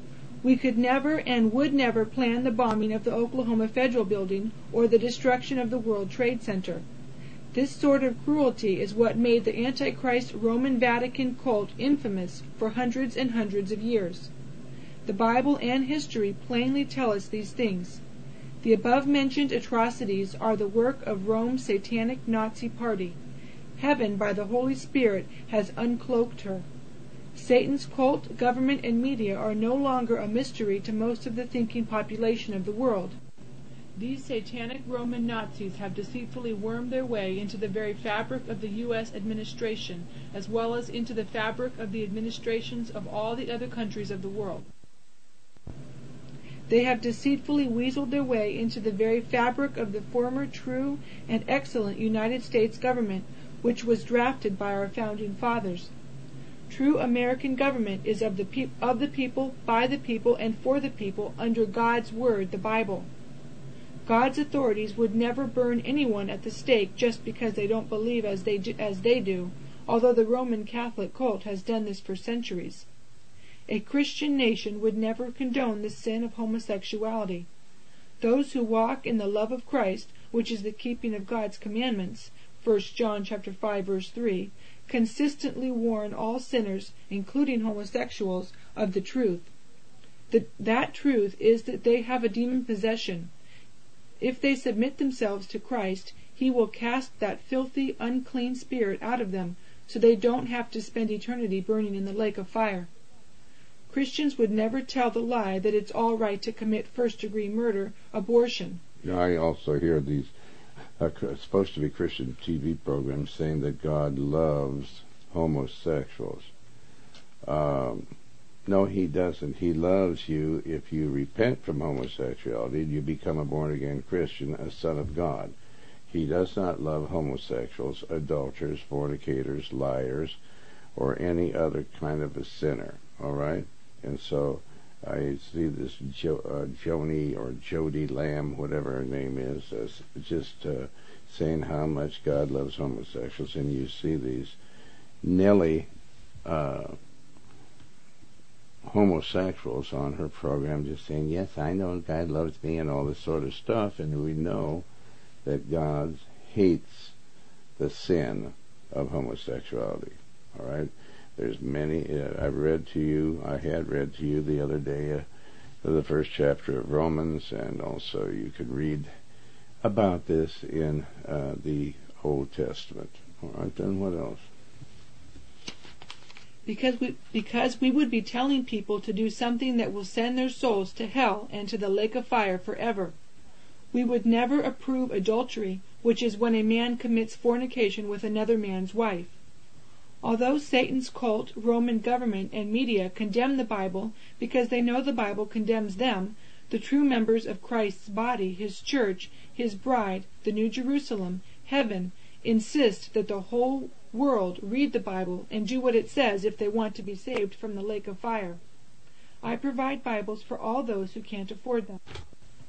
We could never and would never plan the bombing of the Oklahoma Federal Building or the destruction of the World Trade Center. This sort of cruelty is what made the Antichrist Roman Vatican cult infamous for hundreds and hundreds of years. The Bible and history plainly tell us these things. The above-mentioned atrocities are the work of Rome's satanic Nazi party. Heaven, by the Holy Spirit, has uncloaked her. Satan's cult, government, and media are no longer a mystery to most of the thinking population of the world. These satanic Roman Nazis have deceitfully wormed their way into the very fabric of the U S administration, as well as into the fabric of the administrations of all the other countries of the world. They have deceitfully weaseled their way into the very fabric of the former true and excellent United States government, which was drafted by our founding fathers. True American government is of the, pe- of the people, by the people, and for the people, under God's Word, the Bible. God's authorities would never burn anyone at the stake just because they don't believe as they do, as they do, although the Roman Catholic cult has done this for centuries. A Christian nation would never condone the sin of homosexuality. Those who walk in the love of Christ, which is the keeping of God's commandments, First John chapter five, verse three, consistently warn all sinners, including homosexuals, of the truth. The, that truth is that they have a demon possession. If they submit themselves to Christ, He will cast that filthy, unclean spirit out of them, so they don't have to spend eternity burning in the lake of fire. Christians would never tell the lie that it's all right to commit first-degree murder, abortion. Now, I also hear these uh, supposed to be Christian T V programs saying that God loves homosexuals. Um, no, He doesn't. He loves you if you repent from homosexuality and you become a born-again Christian, a son of God. He does not love homosexuals, adulterers, fornicators, liars, or any other kind of a sinner. All right? And so I see this jo- uh, Joni or Jody Lamb, whatever her name is, uh, just uh, saying how much God loves homosexuals. And you see these Nelly uh, homosexuals on her program just saying, yes, I know God loves me and all this sort of stuff. And we know that God hates the sin of homosexuality. All right? There's many, uh, I've read to you, I had read to you the other day uh, the first chapter of Romans, and also you could read about this in uh, the Old Testament. All right, then what else? Because we, because we would be telling people to do something that will send their souls to hell and to the lake of fire forever. We would never approve adultery, which is when a man commits fornication with another man's wife. Although Satan's cult, Roman government, and media condemn the Bible because they know the Bible condemns them, the true members of Christ's body, His church, His bride, the New Jerusalem, heaven, insist that the whole world read the Bible and do what it says if they want to be saved from the lake of fire. I provide Bibles for all those who can't afford them.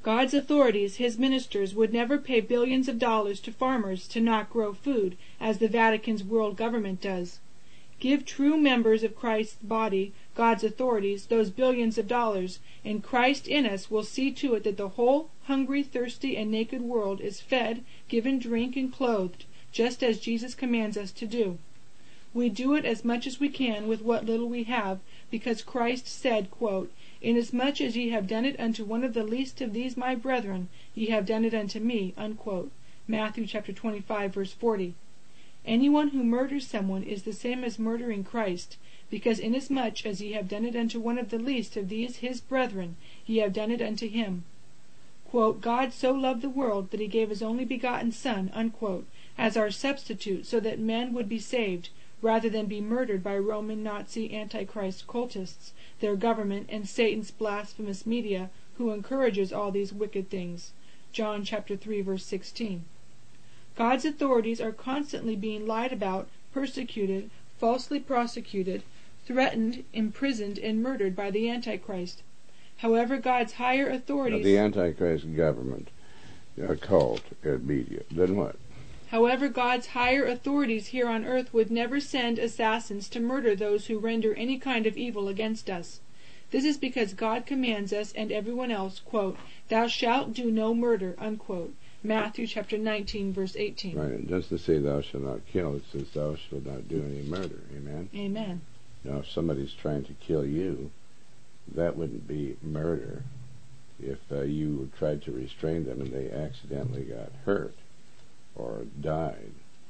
God's authorities, his ministers, would never pay billions of dollars to farmers to not grow food, as the Vatican's world government does. Give true members of Christ's body, God's authorities, those billions of dollars, and Christ in us will see to it that the whole hungry, thirsty, and naked world is fed, given drink, and clothed, just as Jesus commands us to do. We do it as much as we can with what little we have, because Christ said, quote, "Inasmuch as ye have done it unto one of the least of these my brethren, ye have done it unto me," unquote. Matthew chapter twenty-five, verse forty. Anyone who murders someone is the same as murdering Christ, because inasmuch as ye have done it unto one of the least of these his brethren, ye have done it unto him. Quote, "God so loved the world that he gave his only begotten Son," unquote, as our substitute, so that men would be saved, rather than be murdered by Roman Nazi Antichrist cultists, their government, and Satan's blasphemous media, who encourages all these wicked things. John chapter three, verse sixteen. God's authorities are constantly being lied about, persecuted, falsely prosecuted, threatened, imprisoned, and murdered by the Antichrist. However, God's higher authorities... Now, the Antichrist government, a cult, and media. Then what? However, God's higher authorities here on earth would never send assassins to murder those who render any kind of evil against us. This is because God commands us and everyone else, quote, "Thou shalt do no murder," unquote. Matthew chapter nineteen, verse eighteen. Right, it doesn't say thou shalt not kill, it says thou shalt not do any murder. Amen? Amen. Now, if somebody's trying to kill you, that wouldn't be murder. If uh, you tried to restrain them and they accidentally got hurt or died,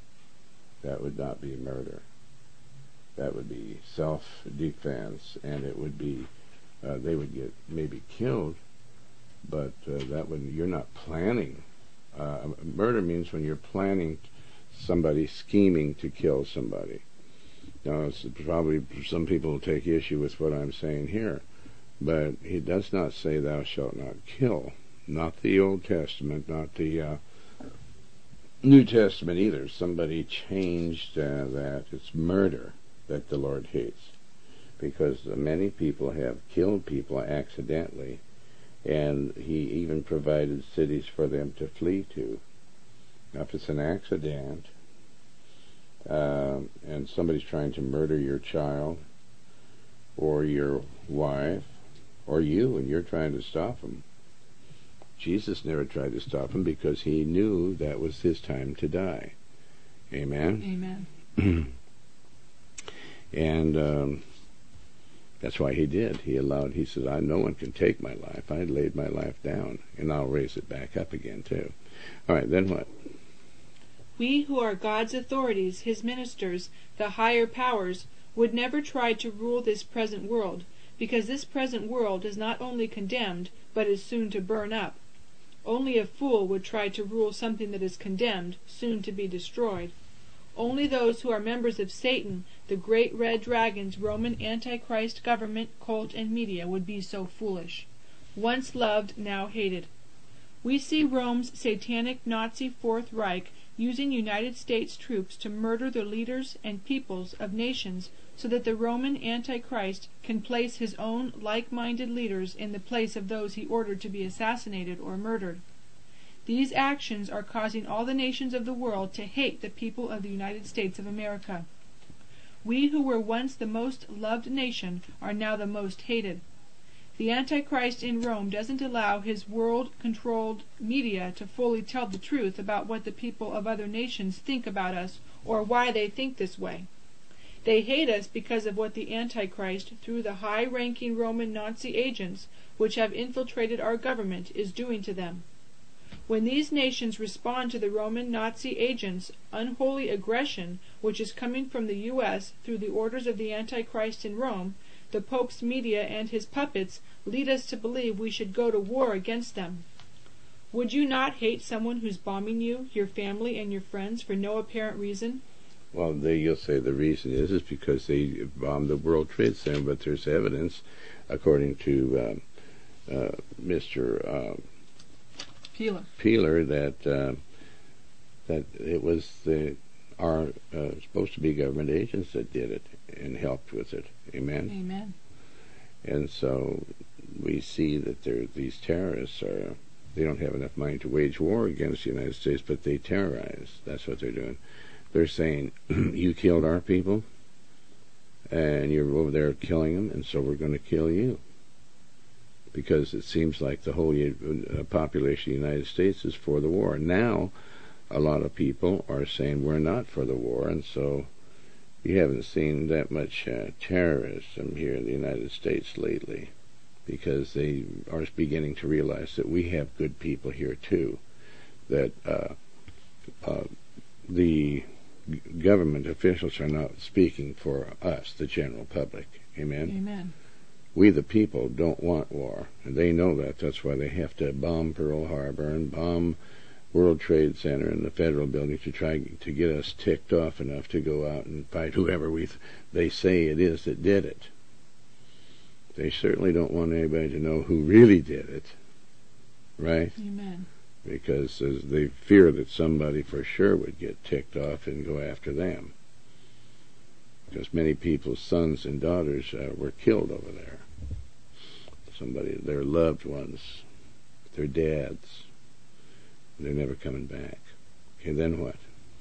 that would not be murder. That would be self-defense, and it would be, uh, they would get maybe killed, but uh, that would, you're not planning. Uh, murder means when you're planning somebody, scheming to kill somebody. Now, it's probably some people will take issue with what I'm saying here, but he does not say thou shalt not kill. Not the Old Testament, not the uh, New Testament either. Somebody changed uh, that. It's murder that the Lord hates, because many people have killed people accidentally, and he even provided cities for them to flee to. Now, if it's an accident, uh, and somebody's trying to murder your child, or your wife, or you, and you're trying to stop them, Jesus never tried to stop him because he knew that was his time to die. Amen? Amen. And um, that's why he did. He allowed, he said, I, no one can take my life. I laid my life down, and I'll raise it back up again, too. All right, then what? We who are God's authorities, his ministers, the higher powers, would never try to rule this present world, because this present world is not only condemned, but is soon to burn up. Only a fool would try to rule something that is condemned, soon to be destroyed. Only those who are members of Satan, the great red dragon's Roman Antichrist government, cult, and media, would be so foolish. Once loved, now hated. We see Rome's satanic Nazi Fourth Reich using United States troops to murder the leaders and peoples of nations so that the Roman Antichrist can place his own like-minded leaders in the place of those he ordered to be assassinated or murdered. These actions are causing all the nations of the world to hate the people of the United States of America. We who were once the most loved nation are now the most hated. The Antichrist in Rome doesn't allow his world-controlled media to fully tell the truth about what the people of other nations think about us or why they think this way. They hate us because of what the Antichrist, through the high-ranking Roman Nazi agents, which have infiltrated our government, is doing to them. When these nations respond to the Roman Nazi agents' unholy aggression, which is coming from the U S through the orders of the Antichrist in Rome, the Pope's media and his puppets lead us to believe we should go to war against them. Would you not hate someone who's bombing you, your family, and your friends for no apparent reason? Well, they, you'll say the reason is is because they bombed the World Trade Center, but there's evidence, according to uh, uh, Mister Uh, Peeler. Peeler, that uh, that it was the our uh, supposed to be government agents that did it and helped with it. Amen. Amen. And so we see that there these terrorists are They don't have enough money to wage war against the United States, but they terrorize. That's what they're doing. They're saying, you killed our people, and you're over there killing them, and so we're going to kill you. Because it seems like the whole population of the United States is for the war. Now, a lot of people are saying we're not for the war, and so you haven't seen that much uh, terrorism here in the United States lately, because they are beginning to realize that we have good people here too, that uh, uh, the government officials are not speaking for us, the general public. Amen? Amen. We, the people, don't want war, and they know that. That's why they have to bomb Pearl Harbor and bomb World Trade Center and the Federal Building to try to get us ticked off enough to go out and fight whoever we th- they say it is that did it. They certainly don't want anybody to know who really did it, right? Amen. Because uh, they fear that somebody for sure would get ticked off and go after them. Because many people's sons and daughters uh, were killed over there. Somebody, their loved ones, their dads, they're never coming back. Okay, then what?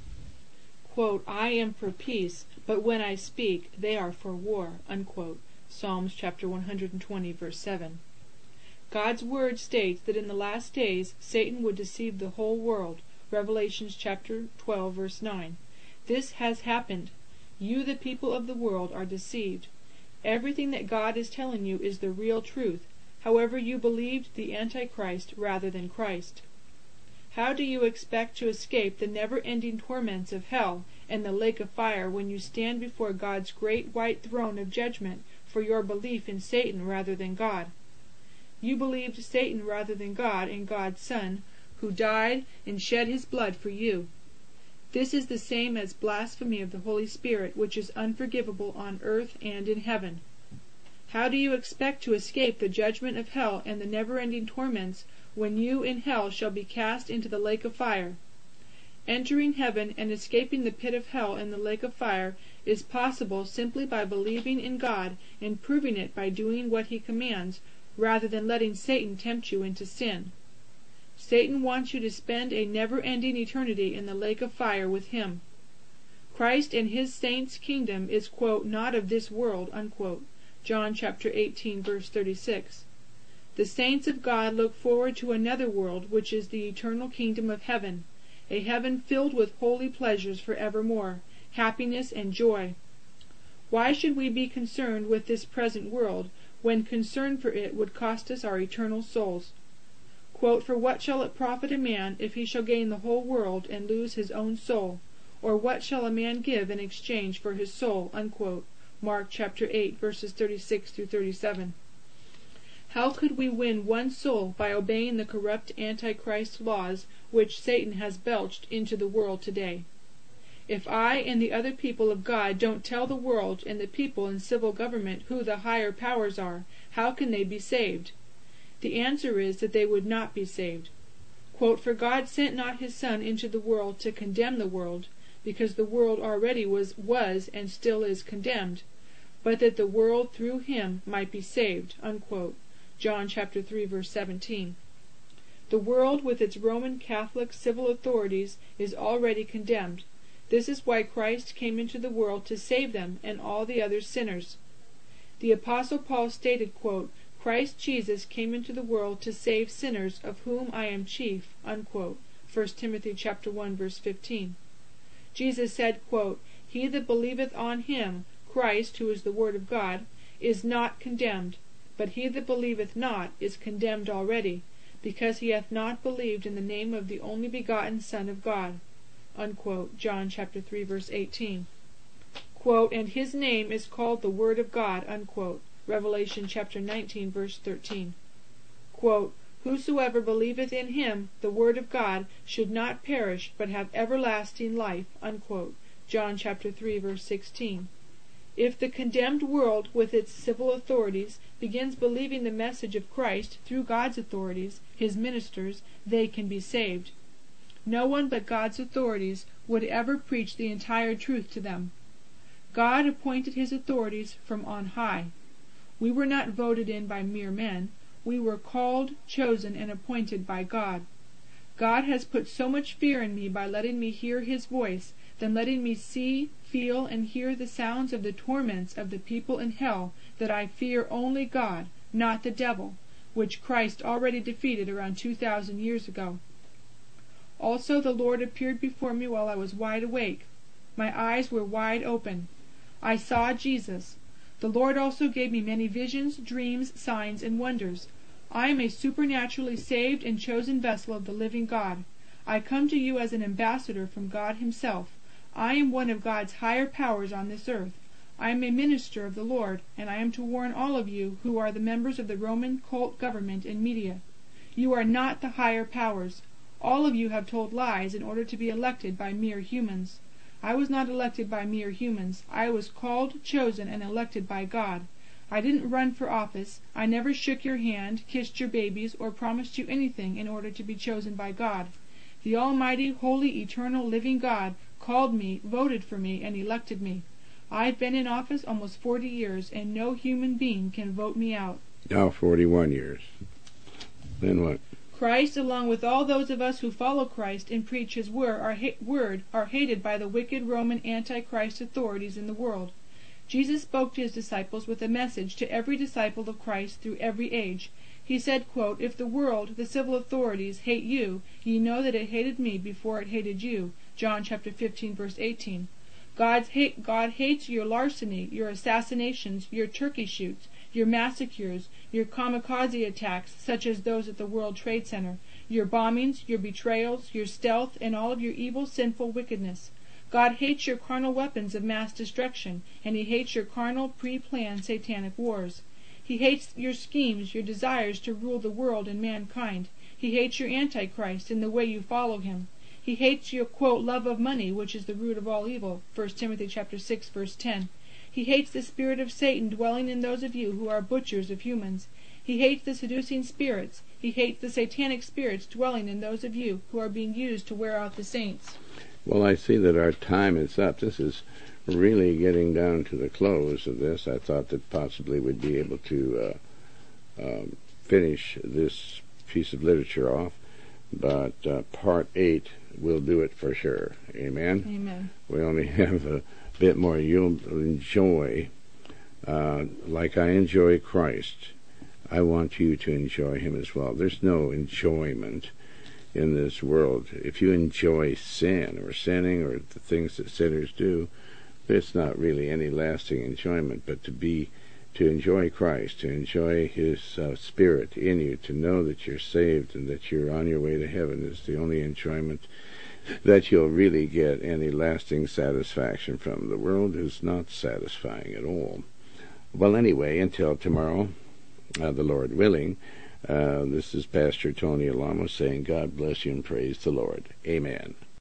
Quote, I am for peace, but when I speak, they are for war, unquote. Psalms chapter one hundred twenty, verse seven. God's word states that in the last days Satan would deceive the whole world. Revelations chapter twelve, verse nine. This has happened. You, the people of the world, are deceived. Everything that God is telling you is the real truth. However, you believed the Antichrist rather than Christ. How do you expect to escape the never-ending torments of hell and the lake of fire when you stand before God's great white throne of judgment for your belief in Satan rather than God? You believed Satan rather than God and God's Son, who died and shed his blood for you. This is the same as blasphemy of the Holy Spirit, which is unforgivable on earth and in heaven. How do you expect to escape the judgment of hell and the never-ending torments when you in hell shall be cast into the lake of fire? Entering heaven and escaping the pit of hell and the lake of fire is possible simply by believing in God and proving it by doing what he commands, rather than letting Satan tempt you into sin. Satan wants you to spend a never-ending eternity in the lake of fire with him. Christ and his saints' kingdom is, quote, not of this world, unquote. John chapter eighteen, verse thirty-six. The saints of God look forward to another world, which is the eternal kingdom of heaven, a heaven filled with holy pleasures forevermore, happiness and joy. Why should we be concerned with this present world, when concern for it would cost us our eternal souls? Quote, for what shall it profit a man if he shall gain the whole world and lose his own soul? Or what shall a man give in exchange for his soul? Unquote. Mark chapter eight, verses thirty-six through thirty-seven. How could we win one soul by obeying the corrupt Antichrist laws which Satan has belched into the world today? If I and the other people of God don't tell the world and the people in civil government who the higher powers are, how can they be saved? The answer is that they would not be saved. Quote, for God sent not his Son into the world to condemn the world, because the world already was, was and still is condemned, but that the world through him might be saved. Unquote. John chapter three, verse seventeen. The world with its Roman Catholic civil authorities is already condemned. This is why Christ came into the world to save them and all the other sinners. The Apostle Paul stated, quote, Christ Jesus came into the world to save sinners, of whom I am chief, unquote. First Timothy chapter one, verse fifteen. Jesus said, quote, he that believeth on him, Christ, who is the Word of God, is not condemned, but he that believeth not is condemned already, because he hath not believed in the name of the only begotten Son of God. Unquote. John chapter three, verse eighteen. Quote, and his name is called the Word of God. Unquote. Revelation chapter nineteen, verse thirteen. Quote, whosoever believeth in him, the Word of God, should not perish, but have everlasting life. Unquote. John chapter three, verse sixteen. If the condemned world with its civil authorities begins believing the message of Christ through God's authorities, his ministers, they can be saved. No one but God's authorities would ever preach the entire truth to them. God appointed his authorities from on high. We were not voted in by mere men. We were called, chosen, and appointed by God. God has put so much fear in me by letting me hear His voice, than letting me see, feel, and hear the sounds of the torments of the people in hell, that I fear only God, not the devil, which Christ already defeated around two thousand years ago. Also the Lord appeared before me while I was wide awake. My eyes were wide open. I saw Jesus. The Lord also gave me many visions, dreams, signs, and wonders. I am a supernaturally saved and chosen vessel of the living God. I come to you as an ambassador from God Himself. I am one of God's higher powers on this earth. I am a minister of the Lord, and I am to warn all of you who are the members of the Roman cult government and media. You are not the higher powers. All of you have told lies in order to be elected by mere humans. I was not elected by mere humans. I was called, chosen, and elected by God. I didn't run for office. I never shook your hand, kissed your babies, or promised you anything in order to be chosen by God. The Almighty, holy, eternal, living God called me, voted for me, and elected me. I've been in office almost forty years, and no human being can vote me out. Now forty-one years. Then what? Christ, along with all those of us who follow Christ and preach His word, are, ha- word, are hated by the wicked Roman Antichrist authorities in the world. Jesus spoke to His disciples with a message to every disciple of Christ through every age. He said, quote, "If the world, the civil authorities, hate you, ye know that it hated me before it hated you." John chapter fifteen, verse eighteen. God's hate, God hates your larceny, your assassinations, your turkey shoots, your massacres, your kamikaze attacks, such as those at the World Trade Center, your bombings, your betrayals, your stealth, and all of your evil, sinful wickedness. God hates your carnal weapons of mass destruction, and He hates your carnal, pre-planned satanic wars. He hates your schemes, your desires to rule the world and mankind. He hates your Antichrist and the way you follow him. He hates your, quote, love of money, which is the root of all evil, First Timothy chapter six, verse ten. He hates the spirit of Satan dwelling in those of you who are butchers of humans. He hates the seducing spirits. He hates the satanic spirits dwelling in those of you who are being used to wear out the saints. Well, I see that our time is up. This is really getting down to the close of this. I thought that possibly we'd be able to uh, um, finish this piece of literature off, but uh, part eight will do it for sure. Amen? Amen. We only have a bit more. You'll enjoy, uh, like I enjoy Christ, I want you to enjoy Him as well. There's no enjoyment in this world. If you enjoy sin or sinning or the things that sinners do, it's not really any lasting enjoyment. But to be, to enjoy Christ, to enjoy His uh, Spirit in you, to know that you're saved and that you're on your way to heaven is the only enjoyment that you'll really get any lasting satisfaction from. The world is not satisfying at all. Well, anyway, until tomorrow, uh, the Lord willing, Uh, this is Pastor Tony Alamo saying God bless you and praise the Lord. Amen.